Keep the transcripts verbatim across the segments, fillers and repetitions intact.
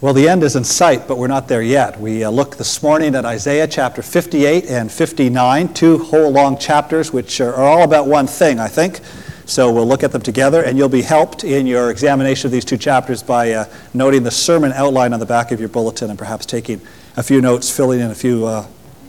Well, the end is in sight, but we're not there yet. We uh, looked this morning at Isaiah chapter fifty-eight and fifty-nine, two whole long chapters which are, are all about one thing, I think. So we'll look at them together, and you'll be helped in your examination of these two chapters by uh, noting the sermon outline on the back of your bulletin and perhaps taking a few notes, filling in a few uh,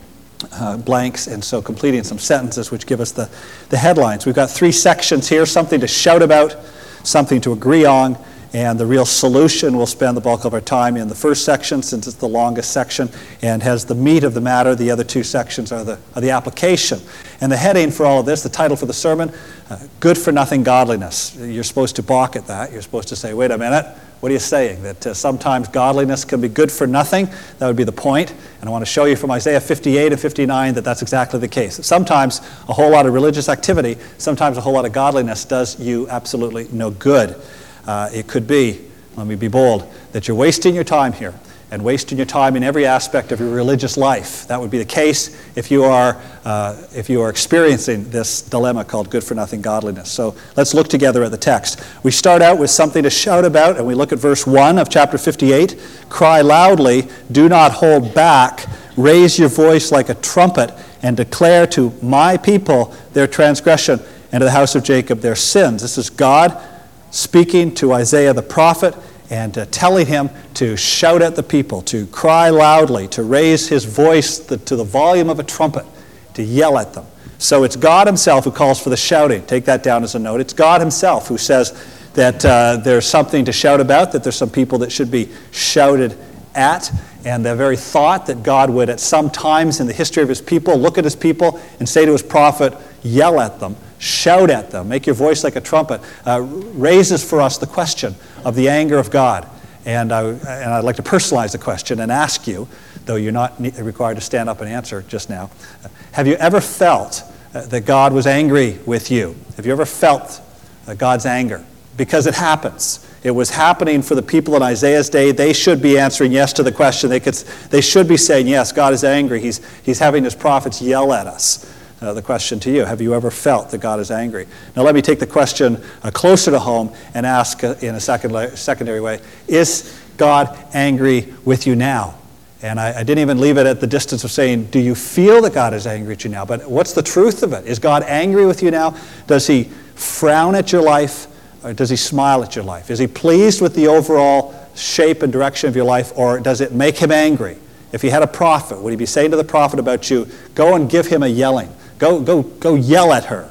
uh, blanks, and so completing some sentences which give us the, the headlines. We've got three sections here, something to shout about, something to agree on, and the real solution. We'll spend the bulk of our time in the first section, since it's the longest section and has the meat of the matter. The other two sections are the, are the application. And the heading for all of this, the title for the sermon, uh, Good for Nothing Godliness. You're supposed to balk at that. You're supposed to say, wait a minute, what are you saying? That uh, sometimes godliness can be good for nothing? That would be the point. And I want to show you from Isaiah fifty-eight and fifty-nine that that's exactly the case. Sometimes a whole lot of religious activity, sometimes a whole lot of godliness does you absolutely no good. Uh, it could be, let me be bold, that you're wasting your time here and wasting your time in every aspect of your religious life. That would be the case if you are uh, if you are experiencing this dilemma called good for nothing godliness. So let's look together at the text. We start out with something to shout about, and we look at verse one of chapter fifty-eight. Cry loudly, do not hold back, raise your voice like a trumpet, and declare to my people their transgression, and to the house of Jacob their sins. This is God speaking to Isaiah the prophet and uh, telling him to shout at the people, to cry loudly, to raise his voice the, to the volume of a trumpet, to yell at them. So it's God himself who calls for the shouting. Take that down as a note. It's God himself who says that uh, there's something to shout about, that there's some people that should be shouted at. And the very thought that God would at some times in the history of his people look at his people and say to his prophet, yell at them, shout at them, make your voice like a trumpet, uh, raises for us the question of the anger of God. And, I, and I'd like to personalize the question and ask you, though you're not required to stand up and answer just now, uh, have you ever felt uh, that God was angry with you? Have you ever felt uh, God's anger? Because it happens. It was happening for the people in Isaiah's day. They should be answering yes to the question. They could, they should be saying, yes, God is angry. He's, he's having his prophets yell at us. Uh, the question to you, have you ever felt that God is angry? Now let me take the question uh, closer to home and ask uh, in a second, secondary way, is God angry with you now? And I, I didn't even leave it at the distance of saying, do you feel that God is angry at you now? But what's the truth of it? Is God angry with you now? Does he frown at your life? Or does he smile at your life? Is he pleased with the overall shape and direction of your life, or does it make him angry? If he had a prophet, would he be saying to the prophet about you, go and give him a yelling? Go, go, go yell at her.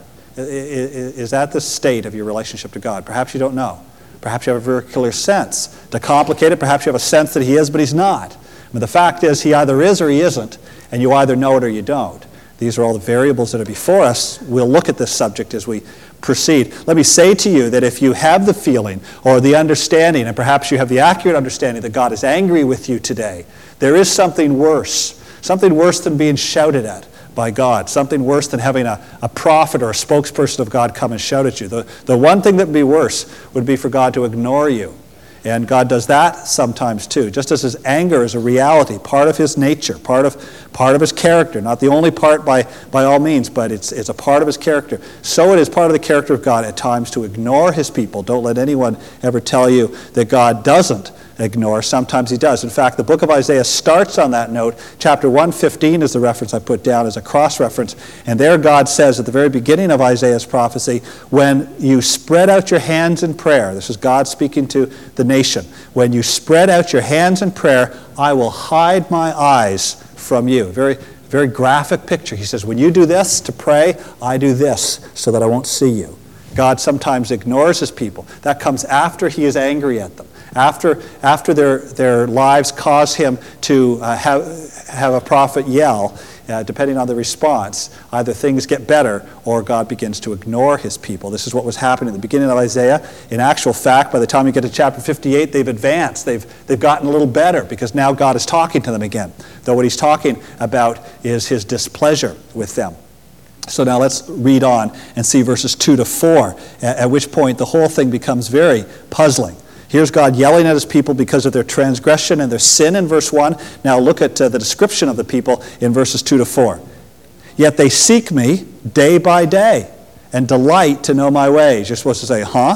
Is that the state of your relationship to God? Perhaps you don't know. Perhaps you have a very clear sense. To complicate it, perhaps you have a sense that he is, but he's not. But the fact is, he either is or he isn't, and you either know it or you don't. These are all the variables that are before us. We'll look at this subject as we proceed. Let me say to you that if you have the feeling or the understanding, and perhaps you have the accurate understanding that God is angry with you today, there is something worse, something worse than being shouted at by God, something worse than having a, a prophet or a spokesperson of God come and shout at you. The, the one thing that would be worse would be for God to ignore you. And God does that sometimes too. Just as his anger is a reality, part of his nature, part of part of his character, not the only part by, by all means, but it's, it's a part of his character. So it is part of the character of God at times to ignore his people. Don't let anyone ever tell you that God doesn't ignore. Sometimes he does. In fact, the book of Isaiah starts on that note. Chapter one fifteen is the reference I put down as a cross-reference. And there God says at the very beginning of Isaiah's prophecy, when you spread out your hands in prayer, this is God speaking to the nation, when you spread out your hands in prayer, I will hide my eyes from you. Very, very graphic picture. He says, when you do this to pray, I do this so that I won't see you. God sometimes ignores his people. That comes after he is angry at them. After, after their, their lives cause him to uh, have, have a prophet yell, uh, depending on the response, either things get better or God begins to ignore his people. This is what was happening at the beginning of Isaiah. In actual fact, by the time you get to chapter fifty-eight, they've advanced. They've, they've gotten a little better because now God is talking to them again. Though what he's talking about is his displeasure with them. So now let's read on and see verses two to four, at, at which point the whole thing becomes very puzzling. Here's God yelling at his people because of their transgression and their sin in verse one. Now look at uh, the description of the people in verses two to four. Yet they seek me day by day and delight to know my ways. You're supposed to say, huh?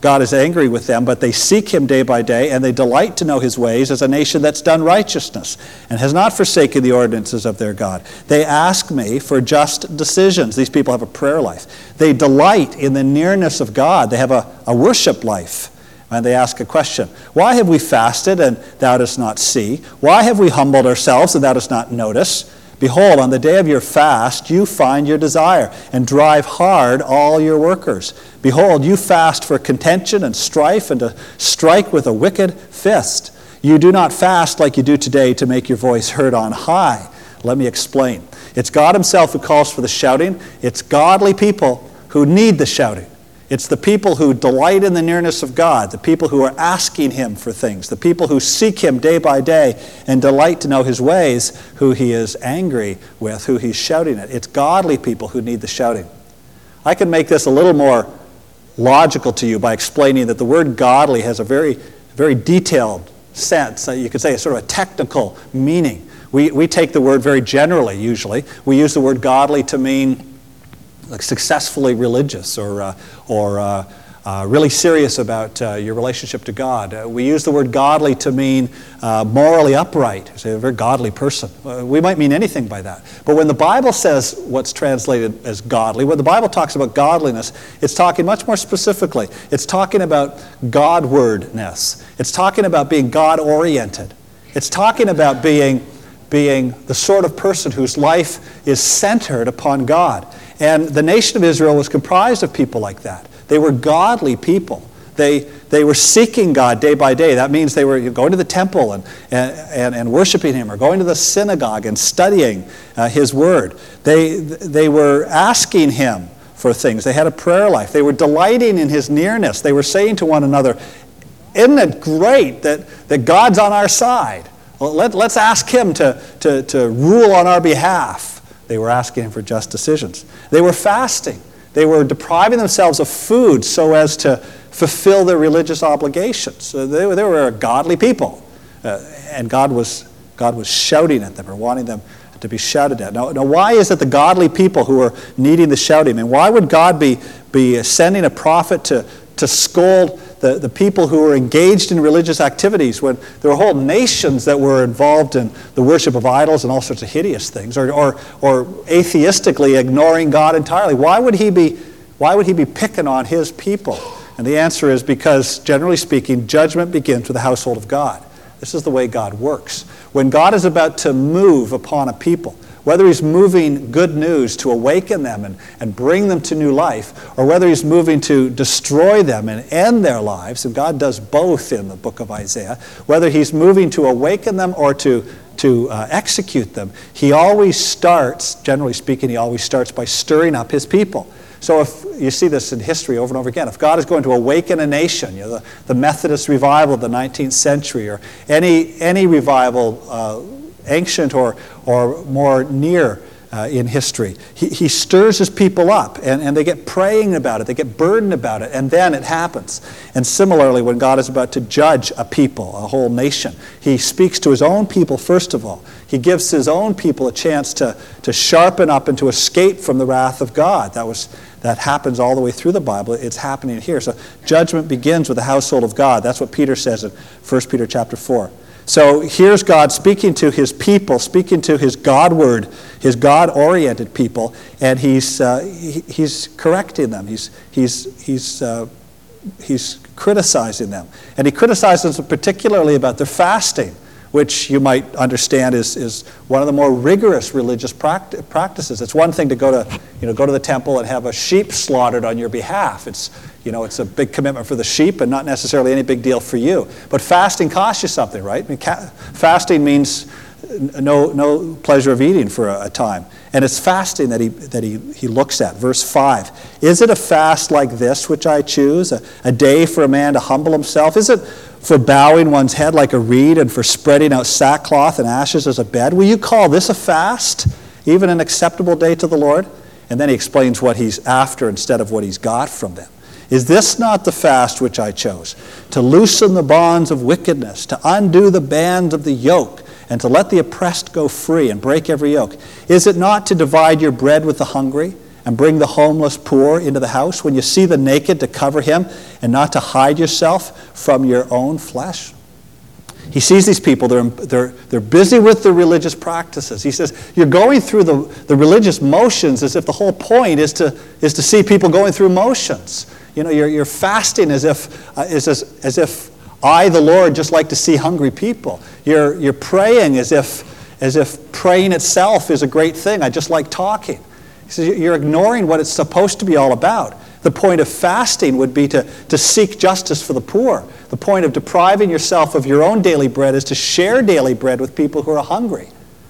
God is angry with them, but they seek him day by day, and they delight to know his ways as a nation that's done righteousness and has not forsaken the ordinances of their God. They ask me for just decisions. These people have a prayer life. They delight in the nearness of God. They have a, a worship life. And they ask a question. Why have we fasted and thou dost not see? Why have we humbled ourselves and thou dost not notice? Behold, on the day of your fast you find your desire, and drive hard all your workers. Behold, you fast for contention and strife, and to strike with a wicked fist. You do not fast like you do today to make your voice heard on high. Let me explain. It's God himself who calls for the shouting. It's godly people who need the shouting. It's the people who delight in the nearness of God, the people who are asking him for things, the people who seek him day by day and delight to know his ways, who he is angry with, who he's shouting at. It's godly people who need the shouting. I can make this a little more logical to you by explaining that the word godly has a very, very detailed sense. You could say it's sort of a technical meaning. We, we take the word very generally, usually. We use the word godly to mean like successfully religious, or uh, or uh, uh, really serious about uh, your relationship to God. Uh, we use the word godly to mean uh, morally upright. Say a very godly person. Uh, we might mean anything by that. But when the Bible says what's translated as godly, when the Bible talks about godliness, it's talking much more specifically. It's talking about Godwardness. It's talking about being God-oriented. It's talking about being being the sort of person whose life is centered upon God. And the nation of Israel was comprised of people like that. They were godly people. They, they were seeking God day by day. That means they were going to the temple and, and, and worshiping him, or going to the synagogue and studying uh, his word. They, they were asking him for things. They had a prayer life. They were delighting in his nearness. They were saying to one another, isn't it great that, that God's on our side? Well, let, let's ask him to, to, to rule on our behalf. They were asking him for just decisions. They were fasting. They were depriving themselves of food so as to fulfill their religious obligations. So they, they were a godly people. Uh, and God was, God was shouting at them, or wanting them to be shouted at. Now, now, why is it the godly people who are needing the shouting? And why would God be, be sending a prophet to, to scold The, the people who were engaged in religious activities, when there were whole nations that were involved in the worship of idols and all sorts of hideous things, or, or, or atheistically ignoring God entirely? Why would he be, why would he be picking on his people? And the answer is because, generally speaking, judgment begins with the household of God. This is the way God works. When God is about to move upon a people, whether he's moving good news to awaken them and, and bring them to new life, or whether he's moving to destroy them and end their lives, and God does both in the book of Isaiah, whether he's moving to awaken them or to, to uh, execute them, he always starts, generally speaking, he always starts by stirring up his people. So if you see this in history over and over again, if God is going to awaken a nation, you know, the, the Methodist revival of the nineteenth century, or any, any revival, uh, ancient or, or more near uh, in history. He, he stirs his people up, and, and they get praying about it, they get burdened about it, and then it happens. And similarly, when God is about to judge a people, a whole nation, he speaks to his own people first of all. He gives his own people a chance to, to sharpen up and to escape from the wrath of God. That was that happens all the way through the Bible. It's happening here. So judgment begins with the household of God. That's what Peter says in First Peter chapter four. So here's God speaking to his people, speaking to his Godward, his God-oriented people, and he's uh, he, he's correcting them. He's he's he's uh, he's criticizing them, and he criticizes them particularly about their fasting, which you might understand is, is one of the more rigorous religious pract- practices. It's one thing to go to, you know, go to the temple and have a sheep slaughtered on your behalf. It's, you know, it's a big commitment for the sheep and not necessarily any big deal for you. But fasting costs you something, right? I mean, ca- fasting means no, no pleasure of eating for a, a time. And it's fasting that he that he, he looks at. Verse five, is it a fast like this which I choose, a, a day for a man to humble himself? Is it for bowing one's head like a reed and for spreading out sackcloth and ashes as a bed? Will you call this a fast, even an acceptable day to the Lord? And then he explains what he's after instead of what he's got from them. Is this not the fast which I chose? To loosen the bonds of wickedness, to undo the bands of the yoke, and to let the oppressed go free and break every yoke. Is it not to divide your bread with the hungry, and bring the homeless poor into the house? When you see the naked, to cover him and not to hide yourself from your own flesh? He sees these people, they're, they're, they're busy with their religious practices. He says, you're going through the, the religious motions as if the whole point is to, is to see people going through motions. You know, you're, you're fasting as if, uh, as, as, as if I, the Lord, just like to see hungry people. You're, you're praying as if, as if praying itself is a great thing. I just like talking. He says, you're ignoring what it's supposed to be all about. The point of fasting would be to, to seek justice for the poor. The point of depriving yourself of your own daily bread is to share daily bread with people who are hungry.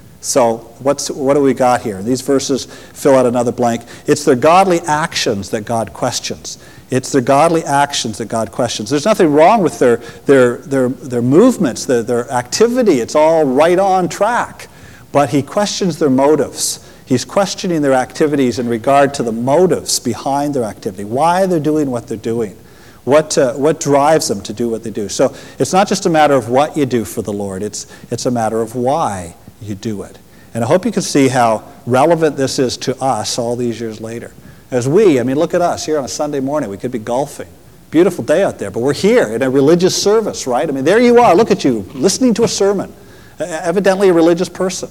So what's, what do we got here? These verses fill out another blank. It's their godly actions that God questions. It's their godly actions that God questions. There's nothing wrong with their, their, their, their movements, their, their activity. It's all right on track. But he questions their motives. He's questioning their activities in regard to the motives behind their activity, why they're doing what they're doing, what, uh, what drives them to do what they do. So it's not just a matter of what you do for the Lord, it's, it's a matter of why you do it. And I hope you can see how relevant this is to us all these years later. As we, I mean, look at us here on a Sunday morning. We could be golfing. Beautiful day out there, but we're here in a religious service, right? I mean, there you are. Look at you, listening to a sermon. Evidently a religious person.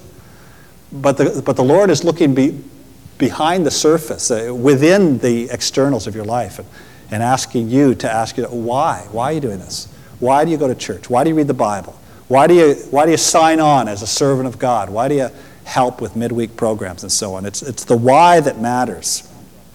But the, but the Lord is looking be, behind the surface, uh, within the externals of your life, and, and asking you to ask you, why? Why are you doing this? Why do you go to church? Why do you read the Bible? Why do you, why do you sign on as a servant of God? Why do you help with midweek programs and so on? It's, it's the why that matters.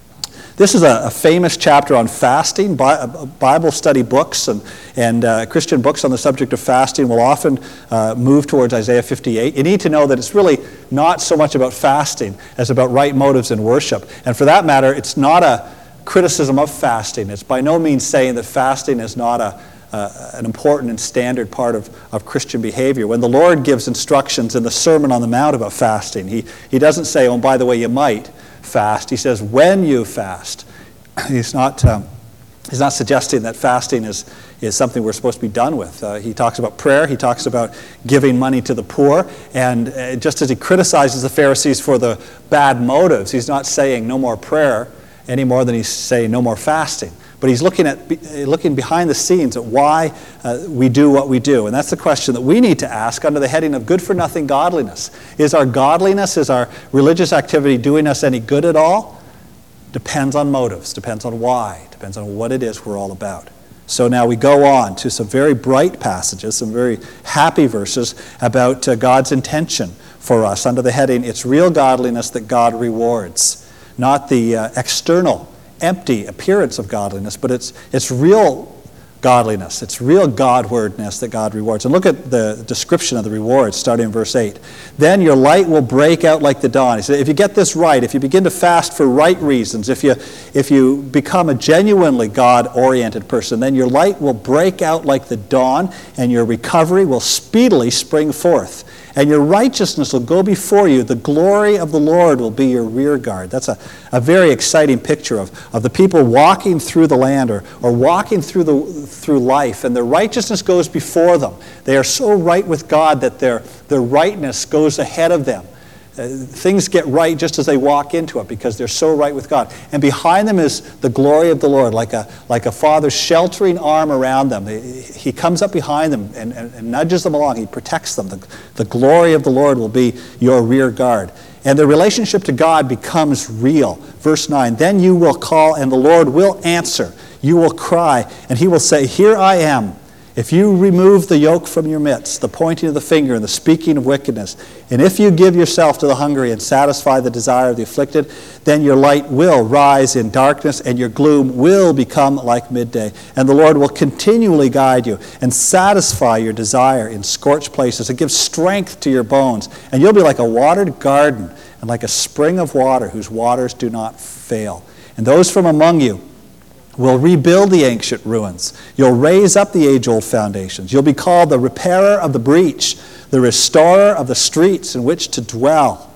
This is a, a famous chapter on fasting. Bi- Bible study books and, and uh, Christian books on the subject of fasting will often uh, move towards Isaiah fifty-eight. You need to know that it's really not so much about fasting as about right motives in worship. And for that matter, it's not a criticism of fasting. It's by no means saying that fasting is not a, uh, an important and standard part of, of Christian behavior. When the Lord gives instructions in the Sermon on the Mount about fasting, he, he doesn't say, oh, by the way, you might fast. He says, when you fast. He's not, um, he's not suggesting that fasting is, is something we're supposed to be done with. Uh, he talks about prayer. He talks about giving money to the poor. And uh, just as he criticizes the Pharisees for the bad motives, he's not saying no more prayer any more than he's saying no more fasting. But he's looking at looking behind the scenes at why uh, we do what we do. And that's the question that we need to ask under the heading of good-for-nothing godliness. Is our godliness, is our religious activity doing us any good at all? Depends on motives, depends on why, depends on what it is we're all about. So now we go on to some very bright passages, some very happy verses about uh, God's intention for us under the heading, it's real godliness that God rewards, not the uh, external empty appearance of godliness, but it's it's real godliness. It's real Godwardness that God rewards. And look at the description of the rewards, starting in verse eight. Then your light will break out like the dawn. He said, if you get this right, if you begin to fast for right reasons, if you if you become a genuinely God-oriented person, then your light will break out like the dawn, and your recovery will speedily spring forth. And your righteousness will go before you. The glory of the Lord will be your rear guard. That's a, a very exciting picture of, of the people walking through the land or, or walking through the through life, and their righteousness goes before them. They are so right with God that their, their rightness goes ahead of them. Uh, things get right just as they walk into it because they're so right with God. And behind them is the glory of the Lord, like a like a father's sheltering arm around them. He, he comes up behind them and, and, and nudges them along. He protects them. The, the glory of the Lord will be your rear guard. And the relationship to God becomes real. Verse nine, then you will call and the Lord will answer. You will cry and he will say, here I am. If you remove the yoke from your midst, the pointing of the finger and the speaking of wickedness, and if you give yourself to the hungry and satisfy the desire of the afflicted, then your light will rise in darkness and your gloom will become like midday. And the Lord will continually guide you and satisfy your desire in scorched places and give strength to your bones. And you'll be like a watered garden and like a spring of water whose waters do not fail. And those from among you will rebuild the ancient ruins. You'll raise up the age-old foundations. You'll be called the repairer of the breach, the restorer of the streets in which to dwell.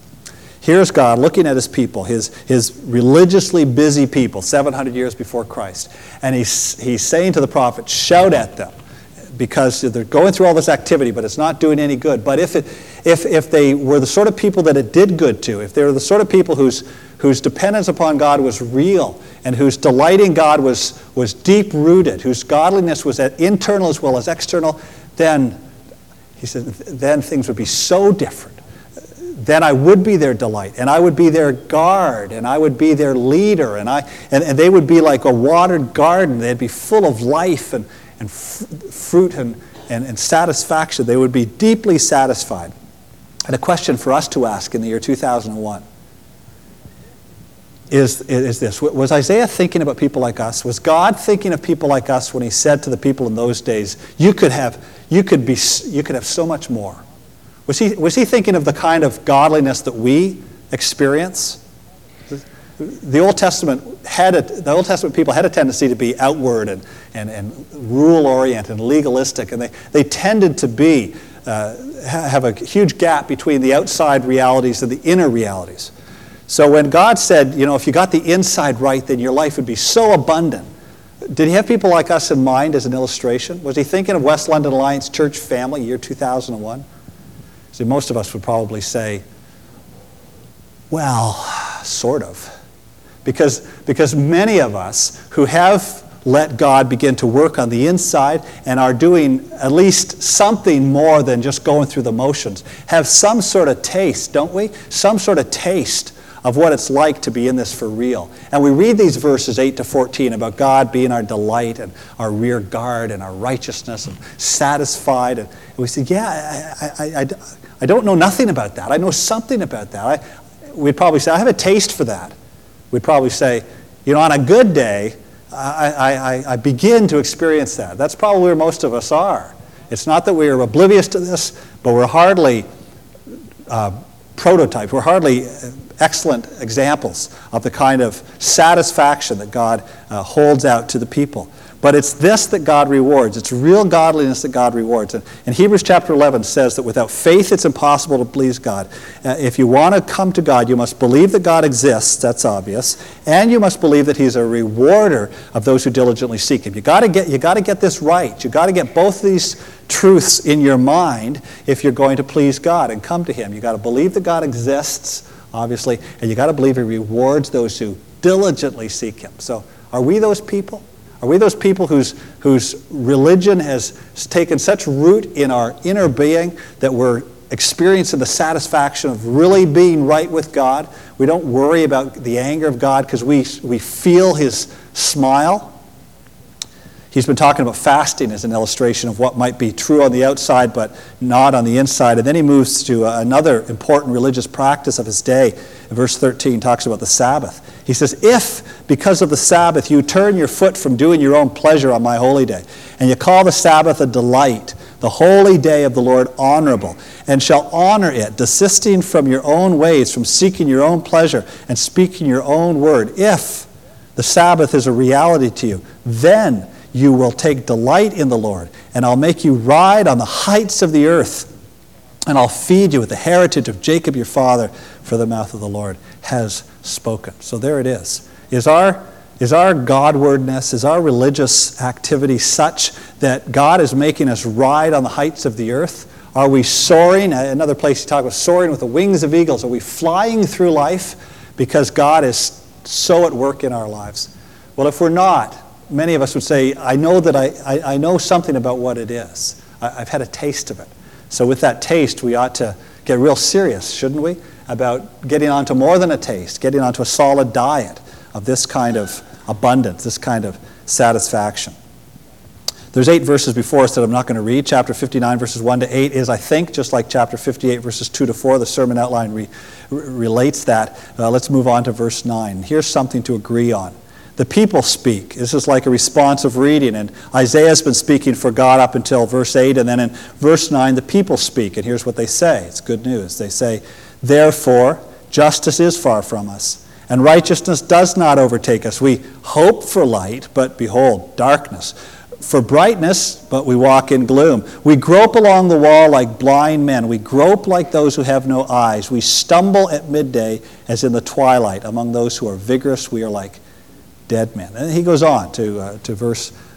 Here's God looking at his people, his, his religiously busy people, seven hundred years before Christ. And he's, he's saying to the prophet, shout at them. because they're going through all this activity, but it's not doing any good. But if it, if if they were the sort of people that it did good to, if they were the sort of people whose whose dependence upon God was real, and whose delight in God was was deep rooted, whose godliness was internal as well as external, then he said, then things would be so different. Then I would be their delight, and I would be their guard, and I would be their leader, and I and, and they would be like a watered garden. They'd be full of life and, and f- fruit and, and, and satisfaction. They would be deeply satisfied. And a question for us to ask in the year two thousand one is, is this. Was Isaiah thinking about people like us? Was God thinking of people like us when he said to the people in those days, you could have, you could be, you could have so much more? Was he, was he thinking of the kind of godliness that we experience? The Old Testament had a, the Old Testament people had a tendency to be outward and, and, and rule-oriented and legalistic, and they, they tended to be uh, have a huge gap between the outside realities and the inner realities. So when God said, you know, if you got the inside right, then your life would be so abundant. Did he have people like us in mind as an illustration? Was he thinking of West London Alliance Church family, year two thousand one? See, most of us would probably say, well, sort of. Because, because many of us who have let God begin to work on the inside and are doing at least something more than just going through the motions, have some sort of taste, don't we? Some sort of taste of what it's like to be in this for real. And we read these verses eight to fourteen about God being our delight and our rear guard and our righteousness and satisfied. And we say, yeah, I, I, I, I don't know nothing about that. I know something about that. I, we'd probably say, I have a taste for that. We'd probably say, you know, on a good day, I, I, I begin to experience that. That's probably where most of us are. It's not that we're oblivious to this, but we're hardly uh, prototypes. We're hardly excellent examples of the kind of satisfaction that God uh, holds out to the people. But it's this that God rewards. It's real godliness that God rewards. And, and Hebrews chapter eleven says that without faith it's impossible to please God. Uh, if you want to come to God, you must believe that God exists, that's obvious, and you must believe that he's a rewarder of those who diligently seek him. You got to get you got to get this right. You got to get both these truths in your mind if you're going to please God and come to him. You got to believe that God exists, obviously, and you got to believe he rewards those who diligently seek him. So, are we those people? Are we those people whose, whose religion has taken such root in our inner being that we're experiencing the satisfaction of really being right with God? We don't worry about the anger of God because we, we feel his smile. He's been talking about fasting as an illustration of what might be true on the outside but not on the inside. And then he moves to another important religious practice of his day. In verse thirteen, talks about the Sabbath. He says, if, because of the Sabbath, you turn your foot from doing your own pleasure on my holy day, and you call the Sabbath a delight, the holy day of the Lord honorable, and shall honor it, desisting from your own ways, from seeking your own pleasure, and speaking your own word, if the Sabbath is a reality to you, then you will take delight in the Lord, and I'll make you ride on the heights of the earth, and I'll feed you with the heritage of Jacob your father, for the mouth of the Lord has spoken. So there it is. Is our, is our Godwardness, is our religious activity such that God is making us ride on the heights of the earth? Are we soaring? Another place you talk about soaring with the wings of eagles. Are we flying through life because God is so at work in our lives? Well, if we're not, many of us would say, I know that I, I, I know something about what it is. I, I've had a taste of it. So with that taste, we ought to get real serious, shouldn't we, about getting onto more than a taste, getting onto a solid diet of this kind of abundance, this kind of satisfaction. There's eight verses before us that I'm not going to read. Chapter fifty-nine, verses one to eight is, I think, just like chapter fifty-eight, verses two to four. The sermon outline re- re- relates that. Uh, let's move on to verse nine. Here's something to agree on. The people speak. This is like a responsive reading, and Isaiah's been speaking for God up until verse eight, and then in verse nine, the people speak, and here's what they say. It's good news. They say, therefore, justice is far from us, and righteousness does not overtake us. We hope for light, but behold, darkness. For brightness, but we walk in gloom. We grope along the wall like blind men. We grope like those who have no eyes. We stumble at midday as in the twilight. Among those who are vigorous, we are like dead men. And he goes on to, uh, to verse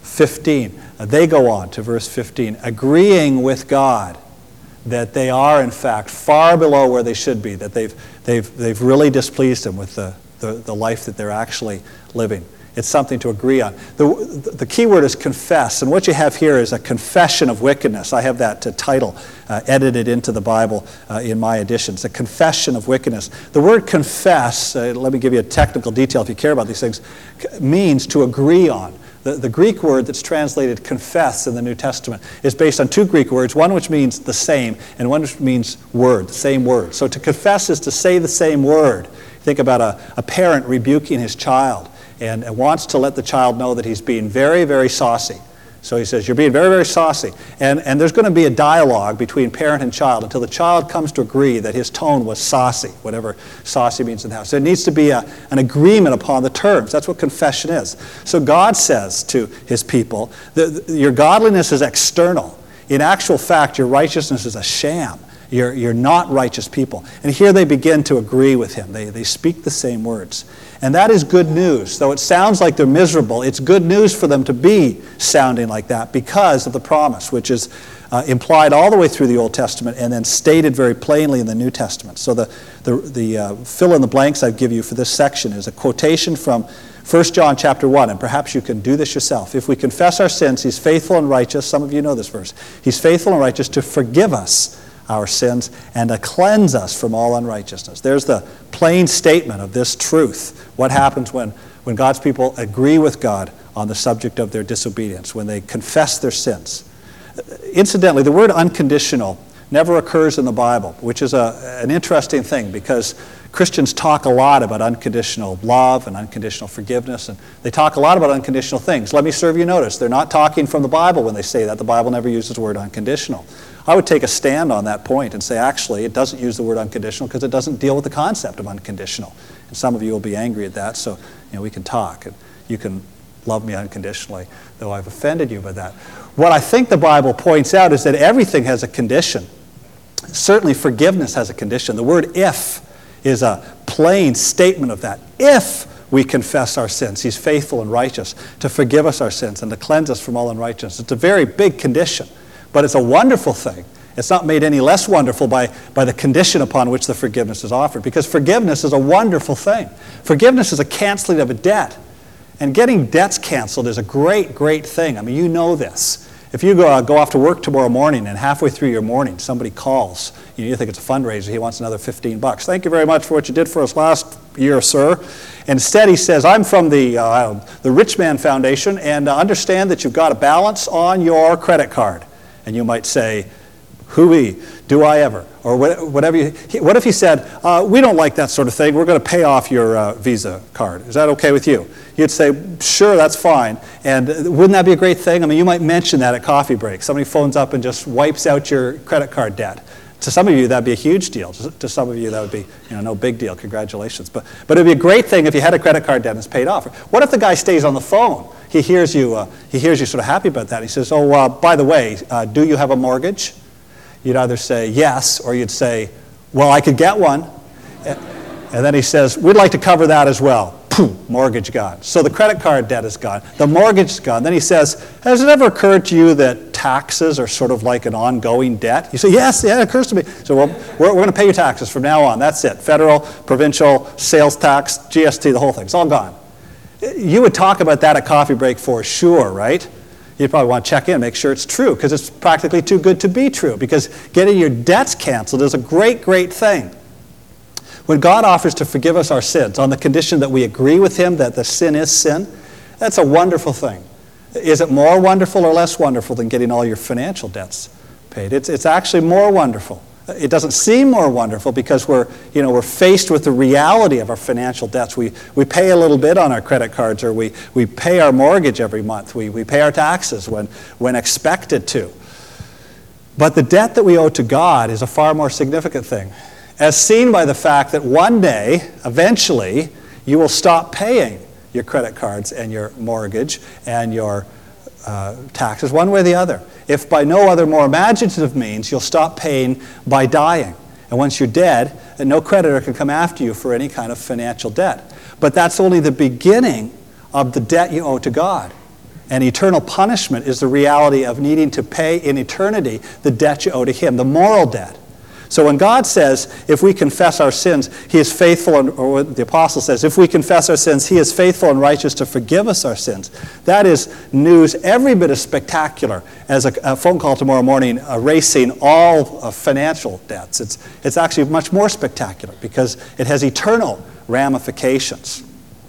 fifteen. Uh, they go on to verse fifteen, agreeing with God that they are, in fact, far below where they should be, that they've, they've, they've really displeased him with the, the, the life that they're actually living. It's something to agree on. The, the key word is confess, and what you have here is a confession of wickedness. I have that uh, title uh, edited into the Bible uh, in my editions, a confession of wickedness. The word confess, uh, let me give you a technical detail if you care about these things, means to agree on. The, the Greek word that's translated confess in the New Testament is based on two Greek words, one which means the same and one which means word, the same word. So to confess is to say the same word. Think about a, a parent rebuking his child and wants to let the child know that he's being very, very saucy. So he says, you're being very, very saucy. And, and there's going to be a dialogue between parent and child until the child comes to agree that his tone was saucy, whatever saucy means in the house. There needs to be a, an agreement upon the terms. That's what confession is. So God says to his people, that your godliness is external. In actual fact, your righteousness is a sham. You're, you're not righteous people. And here they begin to agree with him. They, they speak the same words. And that is good news. Though it sounds like they're miserable, it's good news for them to be sounding like that because of the promise, which is uh, implied all the way through the Old Testament and then stated very plainly in the New Testament. So the, the, the uh, fill in the blanks I give you for this section is a quotation from First John chapter one, and perhaps you can do this yourself. If we confess our sins, he's faithful and righteous. Some of you know this verse. He's faithful and righteous to forgive us our sins and to cleanse us from all unrighteousness. There's the plain statement of this truth. What happens when, when God's people agree with God on the subject of their disobedience, when they confess their sins. Incidentally, the word unconditional never occurs in the Bible, which is a, an interesting thing because Christians talk a lot about unconditional love and unconditional forgiveness, and they talk a lot about unconditional things. Let me serve you notice. They're not talking from the Bible when they say that. The Bible never uses the word unconditional. I would take a stand on that point and say, actually, it doesn't use the word unconditional because it doesn't deal with the concept of unconditional. And some of you will be angry at that, so you know, we can talk. And you can love me unconditionally, though I've offended you by that. What I think the Bible points out is that everything has a condition. Certainly forgiveness has a condition. The word if is a plain statement of that. If we confess our sins, he's faithful and righteous to forgive us our sins and to cleanse us from all unrighteousness. It's a very big condition, but it's a wonderful thing. It's not made any less wonderful by, by the condition upon which the forgiveness is offered, because forgiveness is a wonderful thing. Forgiveness is a canceling of a debt, and getting debts canceled is a great, great thing. I mean, you know this. If you go, uh, go off to work tomorrow morning and halfway through your morning somebody calls, you, know, you think it's a fundraiser, he wants another fifteen bucks. Thank you very much for what you did for us last year, sir. Instead he says, I'm from the, uh, the Rich Man Foundation and uh, understand that you've got a balance on your credit card. And you might say, hooey, do I ever? Or whatever. You, what if he said, uh, we don't like that sort of thing, we're going to pay off your uh, Visa card. Is that okay with you? You'd say, sure, that's fine. And wouldn't that be a great thing? I mean, you might mention that at coffee break. Somebody phones up and just wipes out your credit card debt. To some of you, that'd be a huge deal. To some of you, that would be, you know, no big deal. Congratulations. But, but it'd be a great thing if you had a credit card debt and it's paid off. What if the guy stays on the phone? He hears you, uh, he hears you sort of happy about that. He says, oh, uh, by the way, uh, do you have a mortgage? You'd either say yes, or you'd say, well, I could get one. And then he says, we'd like to cover that as well. Pooh, mortgage gone. So the credit card debt is gone. The mortgage is gone. Then he says, has it ever occurred to you that taxes are sort of like an ongoing debt? You say, yes, yeah, it occurs to me. So well, we're, we're going to pay you taxes from now on. That's it. Federal, provincial, sales tax, G S T, the whole thing. It's all gone. You would talk about that at coffee break for sure, right? You'd probably want to check in, make sure it's true, because it's practically too good to be true, because getting your debts canceled is a great, great thing. When God offers to forgive us our sins on the condition that we agree with him that the sin is sin, that's a wonderful thing. Is it more wonderful or less wonderful than getting all your financial debts paid? It's, it's actually more wonderful. It doesn't seem more wonderful because we're, you know, we're faced with the reality of our financial debts. We, we pay a little bit on our credit cards, or we, we pay our mortgage every month. We, we pay our taxes when, when expected to. But the debt that we owe to God is a far more significant thing, as seen by the fact that one day, eventually, you will stop paying your credit cards and your mortgage and your uh, taxes, one way or the other. If by no other more imaginative means, you'll stop paying by dying. And once you're dead, no creditor can come after you for any kind of financial debt. But that's only the beginning of the debt you owe to God. And eternal punishment is the reality of needing to pay in eternity the debt you owe to him, the moral debt. So when God says, if we confess our sins, he is faithful, and, or what the apostle says, if we confess our sins, he is faithful and righteous to forgive us our sins. That is news every bit as spectacular as a, a phone call tomorrow morning erasing all uh, financial debts. It's, it's actually much more spectacular because it has eternal ramifications.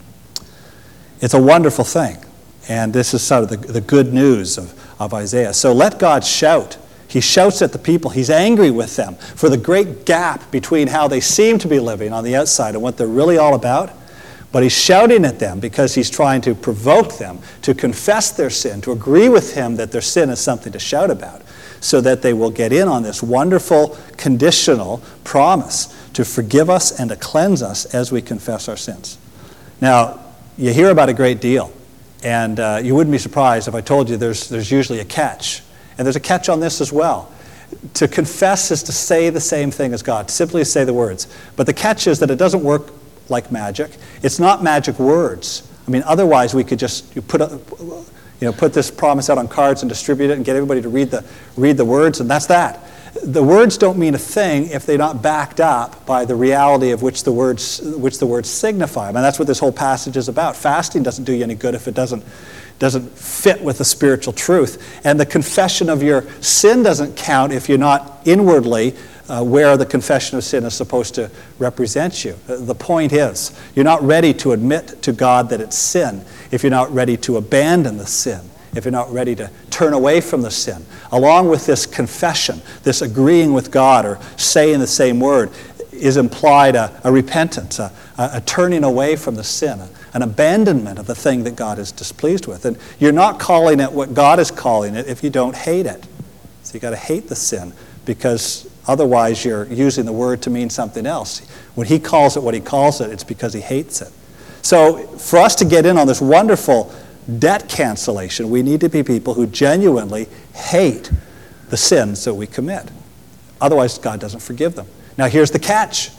It's a wonderful thing. And this is sort of the, the good news of, of Isaiah. So let God shout. He shouts at the people. He's angry with them for the great gap between how they seem to be living on the outside and what they're really all about. But he's shouting at them because he's trying to provoke them to confess their sin, to agree with him that their sin is something to shout about, so that they will get in on this wonderful conditional promise to forgive us and to cleanse us as we confess our sins. Now, you hear about a great deal, and uh, you wouldn't be surprised if I told you there's, there's usually a catch. And there's a catch on this as well. To confess is to say the same thing as God, simply say the words. But the catch is that it doesn't work like magic. It's not magic words. I mean, otherwise we could just you put, a, you know, put this promise out on cards and distribute it and get everybody to read the, read the words, and that's that. The words don't mean a thing if they're not backed up by the reality of which the words, which the words signify. I mean, that's what this whole passage is about. Fasting doesn't do you any good if it doesn't doesn't fit with the spiritual truth. And the confession of your sin doesn't count if you're not inwardly uh, where the confession of sin is supposed to represent you. The point is, you're not ready to admit to God that it's sin if you're not ready to abandon the sin, if you're not ready to turn away from the sin. Along with this confession, this agreeing with God or saying the same word, is implied a, a repentance, a, a, a turning away from the sin, a, an abandonment of the thing that God is displeased with. And you're not calling it what God is calling it if you don't hate it. So you've got to hate the sin, because otherwise you're using the word to mean something else. When he calls it what he calls it, it's because he hates it. So for us to get in on this wonderful debt cancellation, we need to be people who genuinely hate the sins that we commit. Otherwise, God doesn't forgive them. Now, here's the catch.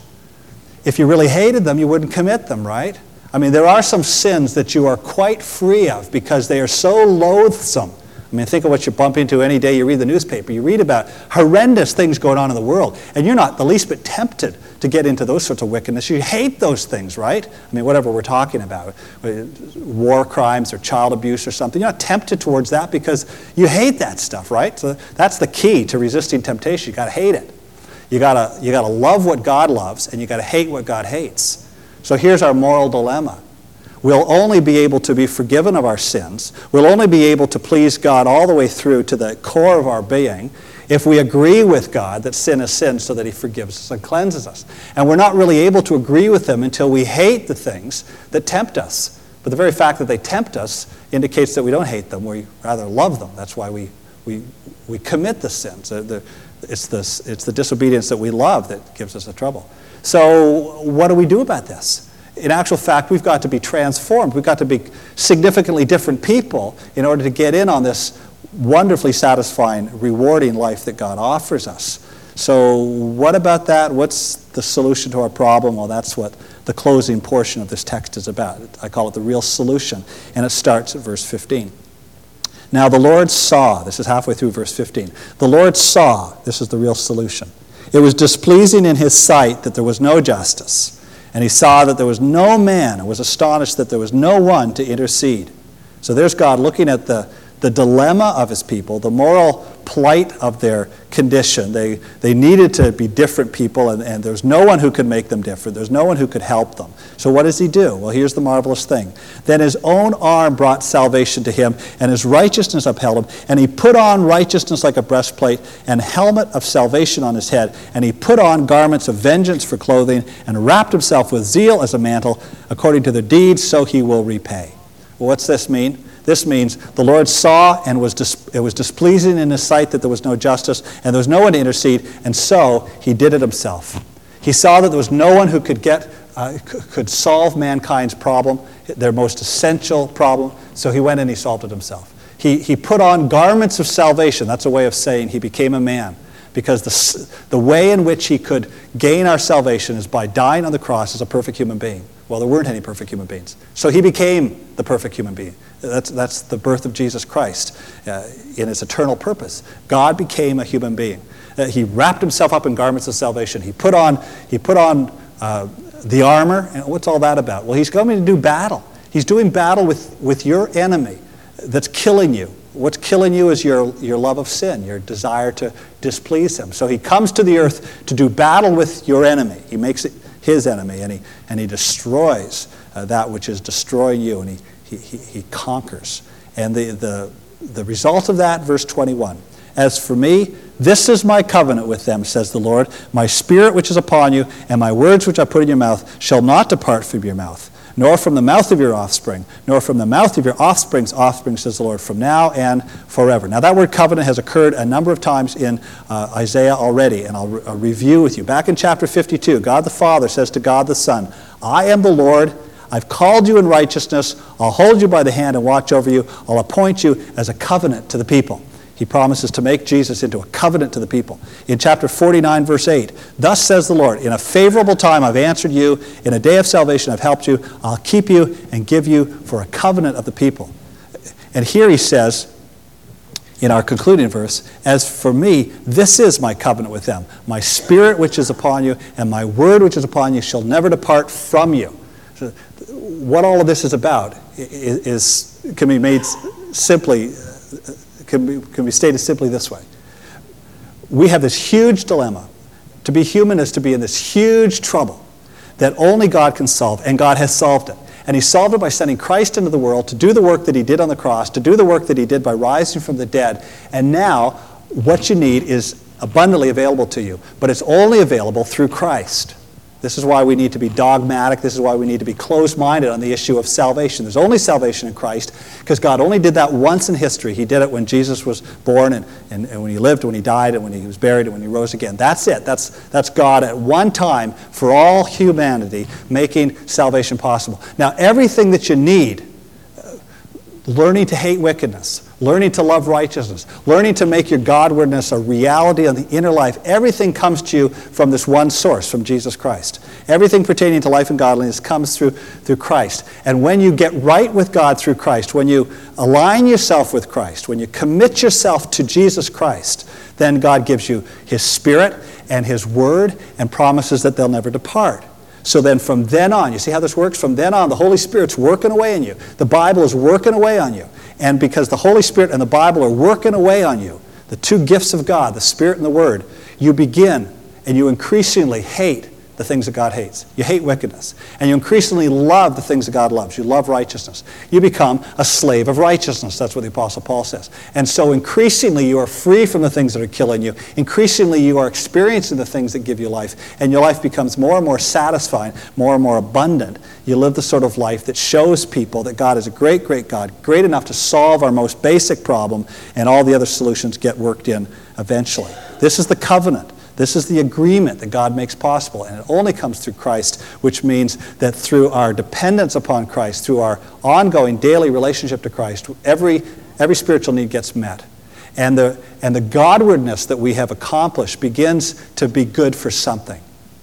If you really hated them, you wouldn't commit them, right? I mean, there are some sins that you are quite free of because they are so loathsome. I mean, think of what you bump into any day you read the newspaper. You read about horrendous things going on in the world, and you're not the least bit tempted to get into those sorts of wickedness. You hate those things, right? I mean, whatever we're talking about, war crimes or child abuse or something, you're not tempted towards that because you hate that stuff, right? So that's the key to resisting temptation. You've got to hate it. You gotta, you gotta love what God loves, and you gotta hate what God hates. So here's our moral dilemma. We'll only be able to be forgiven of our sins. We'll only be able to please God all the way through to the core of our being if we agree with God that sin is sin so that he forgives us and cleanses us. And we're not really able to agree with him until we hate the things that tempt us. But the very fact that they tempt us indicates that we don't hate them, we rather love them. That's why we, we, we commit the sins. The, the, It's the, it's the disobedience that we love that gives us the trouble. So what do we do about this? In actual fact, we've got to be transformed. We've got to be significantly different people in order to get in on this wonderfully satisfying, rewarding life that God offers us. So what about that? What's the solution to our problem? Well, that's what the closing portion of this text is about. I call it the real solution, and it starts at verse fifteen. Now the Lord saw, this is halfway through verse fifteen, the Lord saw, this is the real solution, it was displeasing in his sight that there was no justice, and he saw that there was no man, and was astonished that there was no one to intercede. So there's God looking at the, the dilemma of his people, the moral plight of their condition. They, they needed to be different people, and, and there's no one who could make them different. There's no one who could help them. So what does he do? Well, here's the marvelous thing. Then his own arm brought salvation to him, and his righteousness upheld him, and he put on righteousness like a breastplate, and helmet of salvation on his head, and he put on garments of vengeance for clothing, and wrapped himself with zeal as a mantle. According to their deeds, so he will repay. Well, what's this mean? This means the Lord saw, and was dis- it was displeasing in his sight that there was no justice, and there was no one to intercede, and so he did it himself. He saw that there was no one who could get, uh, c- could solve mankind's problem, their most essential problem, so he went and he solved it himself. He, he put on garments of salvation. That's a way of saying he became a man, because the, the way in which he could gain our salvation is by dying on the cross as a perfect human being. Well, there weren't any perfect human beings. So he became the perfect human being. That's, that's the birth of Jesus Christ uh, in its eternal purpose. God became a human being. Uh, he wrapped himself up in garments of salvation. He put on, he put on uh, the armor. And what's all that about? Well, he's coming to do battle. He's doing battle with, with your enemy that's killing you. What's killing you is your, your love of sin, your desire to displease him. So he comes to the earth to do battle with your enemy. He makes it his enemy, and he, and he destroys uh, that which is destroying you, and he, he, he, he conquers. And the, the, the result of that, verse twenty-one, as for me, this is my covenant with them, says the Lord. My spirit which is upon you, and my words which I put in your mouth, shall not depart from your mouth, nor from the mouth of your offspring, nor from the mouth of your offspring's offspring, says the Lord, from now and forever. Now that word covenant has occurred a number of times in uh, Isaiah already, and I'll, re- I'll review with you. Back in chapter fifty-two, God the Father says to God the Son, I am the Lord, I've called you in righteousness, I'll hold you by the hand and watch over you, I'll appoint you as a covenant to the people. He promises to make Jesus into a covenant to the people. In chapter forty-nine, verse eight, thus says the Lord, in a favorable time I've answered you, in a day of salvation I've helped you, I'll keep you and give you for a covenant of the people. And here he says, in our concluding verse, as for me, this is my covenant with them. My spirit which is upon you and my word which is upon you shall never depart from you. So what all of this is about is, is can be made simply Can be, can be stated simply this way. We have this huge dilemma. To be human is to be in this huge trouble that only God can solve, and God has solved it. And he solved it by sending Christ into the world to do the work that he did on the cross, to do the work that he did by rising from the dead. And now, what you need is abundantly available to you, but it's only available through Christ. This is why we need to be dogmatic. This is why we need to be closed-minded on the issue of salvation. There's only salvation in Christ because God only did that once in history. He did it when Jesus was born and, and, and when he lived, when he died, and when he was buried, and when he rose again. That's it. That's, that's God at one time for all humanity making salvation possible. Now, everything that you need, uh, learning to hate wickedness, learning to love righteousness, learning to make your Godwardness a reality in the inner life. Everything comes to you from this one source, from Jesus Christ. Everything pertaining to life and godliness comes through, through Christ. And when you get right with God through Christ, when you align yourself with Christ, when you commit yourself to Jesus Christ, then God gives you his Spirit and his Word and promises that they'll never depart. So then from then on, you see how this works? From then on, the Holy Spirit's working away in you. The Bible is working away on you. And because the Holy Spirit and the Bible are working away on you, the two gifts of God, the Spirit and the Word, you begin and you increasingly hate the things that God hates. You hate wickedness. And you increasingly love the things that God loves. You love righteousness. You become a slave of righteousness. That's what the Apostle Paul says. And so increasingly you are free from the things that are killing you. Increasingly you are experiencing the things that give you life. And your life becomes more and more satisfying, more and more abundant. You live the sort of life that shows people that God is a great, great God, great enough to solve our most basic problem, and all the other solutions get worked in eventually. This is the covenant. This is the agreement that God makes possible, and it only comes through Christ, which means that through our dependence upon Christ, through our ongoing daily relationship to Christ, every, every spiritual need gets met. And the, and the Godwardness that we have accomplished begins to be good for something.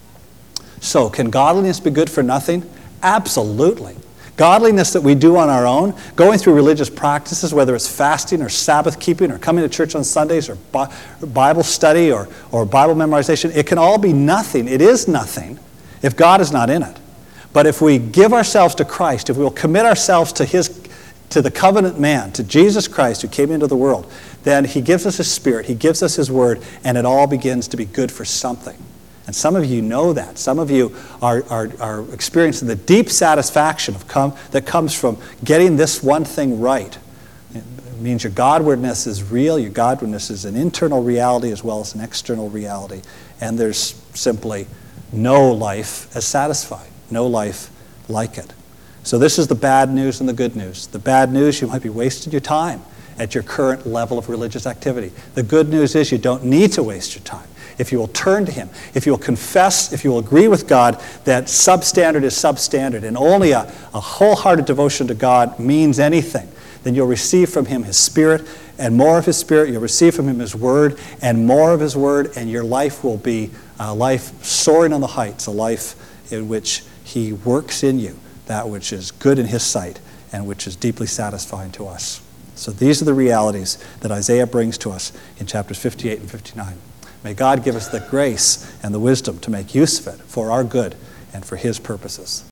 So, can godliness be good for nothing? Absolutely. Godliness that we do on our own, going through religious practices, whether it's fasting or Sabbath keeping or coming to church on Sundays or Bible study or, or Bible memorization, it can all be nothing. It is nothing if God is not in it. But if we give ourselves to Christ, if we will commit ourselves to his, to the covenant man, to Jesus Christ who came into the world, then he gives us his Spirit, he gives us his Word, and it all begins to be good for something. And some of you know that. Some of you are, are, are experiencing the deep satisfaction of come, that comes from getting this one thing right. It means your Godwardness is real. Your Godwardness is an internal reality as well as an external reality. And there's simply no life as satisfying, no life like it. So this is the bad news and the good news. The bad news, you might be wasting your time at your current level of religious activity. The good news is you don't need to waste your time. If you will turn to him, if you will confess, if you will agree with God that substandard is substandard and only a, a wholehearted devotion to God means anything, then you'll receive from him his Spirit, and more of his Spirit. You'll receive from him his Word, and more of his Word, and your life will be a life soaring on the heights, a life in which he works in you that which is good in his sight and which is deeply satisfying to us. So these are the realities that Isaiah brings to us in chapters fifty-eight and fifty-nine. May God give us the grace and the wisdom to make use of it for our good and for his purposes.